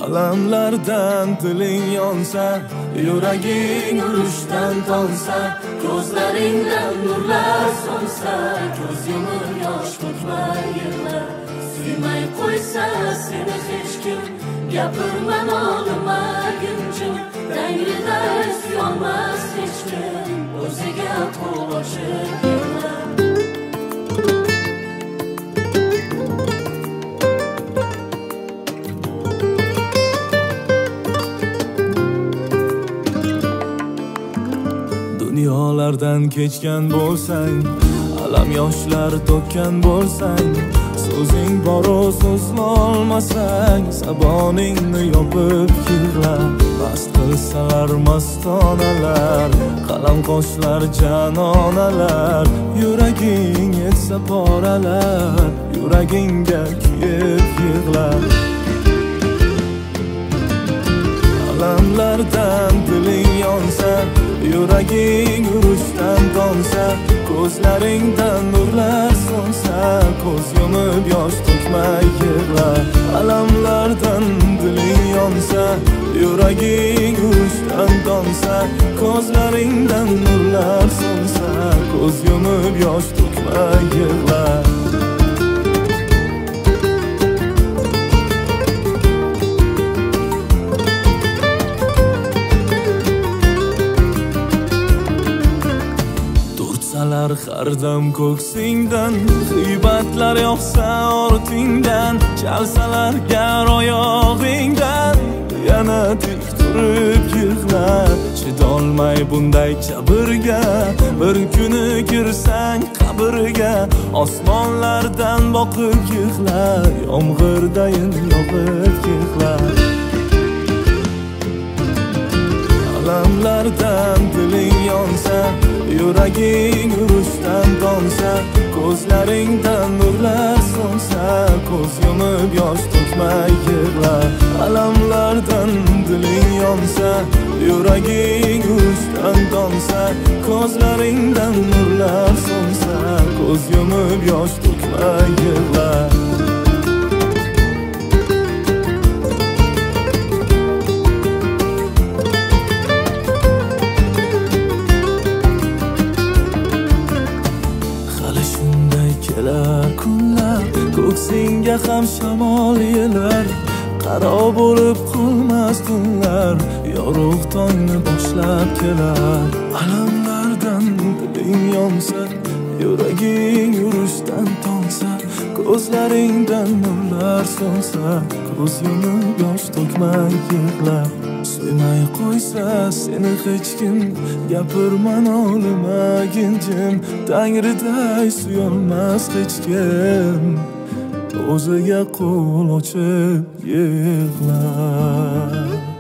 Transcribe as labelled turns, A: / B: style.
A: Alamlardan diling yonsa, yuraging urushdan tonsa, ko'zlaringdan nurlar so'nsa, ko'z yumib yosh to'kmay yig'la. Suymay qo'ysa seni hech kim, gapirma nolimaguncha, Tangriday suyolmas hech kim, o'ziga qo'l ochib yig'la. Dunyolardan kechgan bo'lsang, alam yoshlar to'kkan bo'lsang, so'zing bor-u so'zlolmasang, zaboningni yopib yig'la. Mast qilsalar mastonalar, qalam qoshlar janonalar, yuraging etsa poralar, yuragingga kuyib yig'la. Alamlardan diling yonsa, yuraging urushdan tonsa, ko'zlaringdan nurlar so'nsa, ko'z yumib yosh to'kmay yig'la. Alamlardan diling yonsa, yuraging urushdan tonsa, ko'zlaringdan nurlar so'nsa, ko'z yumib yosh to'kmay yig'la. Har dam ko'ksingdan, g'iybatlar yoqsa ortingdan, chalsalar gar oyog'ingdan, yana tik turib yig'la. Chidolmay bunday jabrga, bir kuni kirsang qabrga, osmonlardan boqib yig'la, yomg'irdayin yog'ib yig'la. Alamlardan diling yonsa, yuraging urushdan tonsa, ko'zlaringdan nurlar so'nsa, ko'z yumib yosh to'kmay yig'la. Alamlardan diling yonsa, yuraging urushdan tonsa, ko'zlaringdan nurlar so'nsa, ko'z yumib yosh to'kmay yig'la. Kunlar ko'ksingga ham shamol yelar, qaro bo'lib qolmas tunlar, yorug' tongni boshlab kelar. Alamlardan diling yonsa, yuraging urushdan tonsa, ko'zlaringdan nurlar so'nsa, ko'z yumib yosh to'kmay yig'la. Suymay qo'ysa seni hech kim, gapirma nolimagin jim, Tangriday suyolmas hech kim, o'ziga qo'l ochib yig'la.